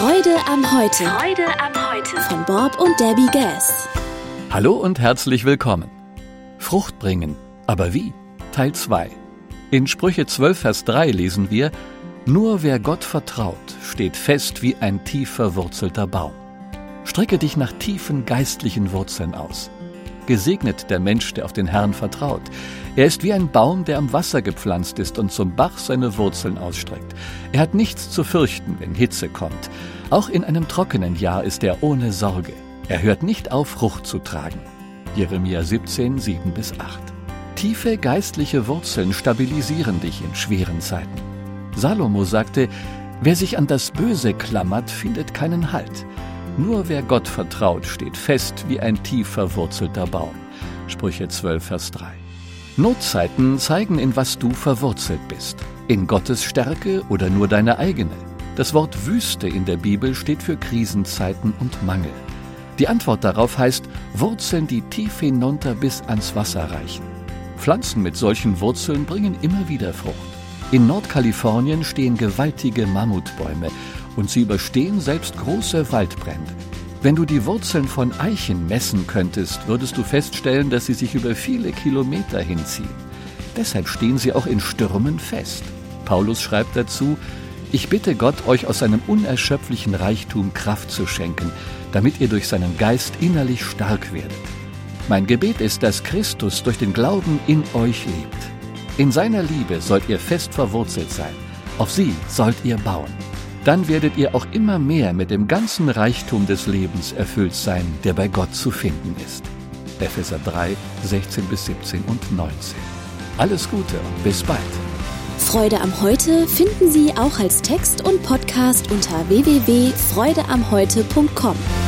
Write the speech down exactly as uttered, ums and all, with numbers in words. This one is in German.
Freude am Heute. Freude am Heute. Von Bob und Debbie Gass. Hallo und herzlich willkommen. Frucht bringen, aber wie? Teil zwei. In Sprüche zwölf, Vers drei lesen wir: Nur wer Gott vertraut, steht fest wie ein tief verwurzelter Baum. Strecke dich nach tiefen geistlichen Wurzeln aus. Gesegnet der Mensch, der auf den Herrn vertraut. Er ist wie ein Baum, der am Wasser gepflanzt ist und zum Bach seine Wurzeln ausstreckt. Er hat nichts zu fürchten, wenn Hitze kommt. Auch in einem trockenen Jahr ist er ohne Sorge. Er hört nicht auf, Frucht zu tragen. Jeremia siebzehn, sieben bis acht. Tiefe geistliche Wurzeln stabilisieren dich in schweren Zeiten. Salomo sagte: Wer sich an das Böse klammert, findet keinen Halt. Nur wer Gott vertraut, steht fest wie ein tief verwurzelter Baum. Sprüche zwölf, Vers drei. Notzeiten zeigen, in was du verwurzelt bist. In Gottes Stärke oder nur deine eigene. Das Wort Wüste in der Bibel steht für Krisenzeiten und Mangel. Die Antwort darauf heißt Wurzeln, die tief hinunter bis ans Wasser reichen. Pflanzen mit solchen Wurzeln bringen immer wieder Frucht. In Nordkalifornien stehen gewaltige Mammutbäume und sie überstehen selbst große Waldbrände. Wenn du die Wurzeln von Eichen messen könntest, würdest du feststellen, dass sie sich über viele Kilometer hinziehen. Deshalb stehen sie auch in Stürmen fest. Paulus schreibt dazu: Ich bitte Gott, euch aus seinem unerschöpflichen Reichtum Kraft zu schenken, damit ihr durch seinen Geist innerlich stark werdet. Mein Gebet ist, dass Christus durch den Glauben in euch lebt. In seiner Liebe sollt ihr fest verwurzelt sein. Auf sie sollt ihr bauen. Dann werdet ihr auch immer mehr mit dem ganzen Reichtum des Lebens erfüllt sein, der bei Gott zu finden ist. Epheser drei, sechzehn bis siebzehn und neunzehn. Alles Gute und bis bald. Freude am Heute finden Sie auch als Text und Podcast unter w w w punkt freude am heute punkt com.